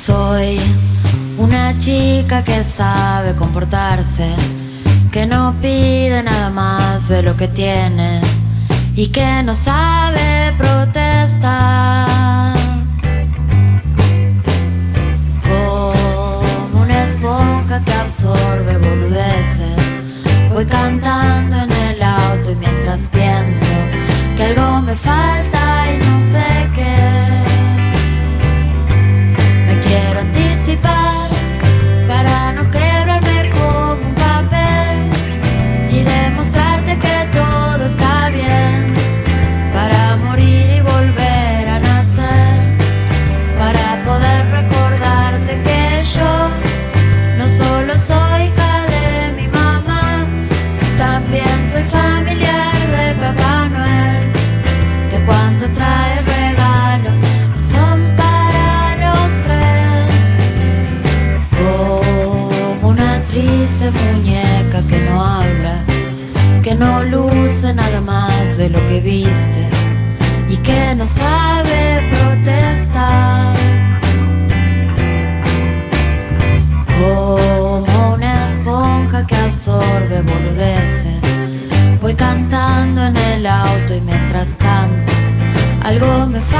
Soy una chica que sabe comportarse, que no pide nada más de lo que tiene y que no sabe protestar. Como una esponja que absorbe boludeces, voy cantando en el auto y mientras pienso que algo me falta y no sé qué. Quiero anticipar para no quebrarme como un papel y demostrarte que todo está bien, para morir y volver a nacer, para poder recordarte que yo no solo soy hija de mi mamá, también soy familiar de Papá Noel, que cuando trae regalos no son para los tres. Como una triste muñeca que no habla, que no luce nada más de lo que viste y que no sabe protestar. Como una esponja que absorbe boludeces, voy cantando en el auto y mientras canto algo me falta.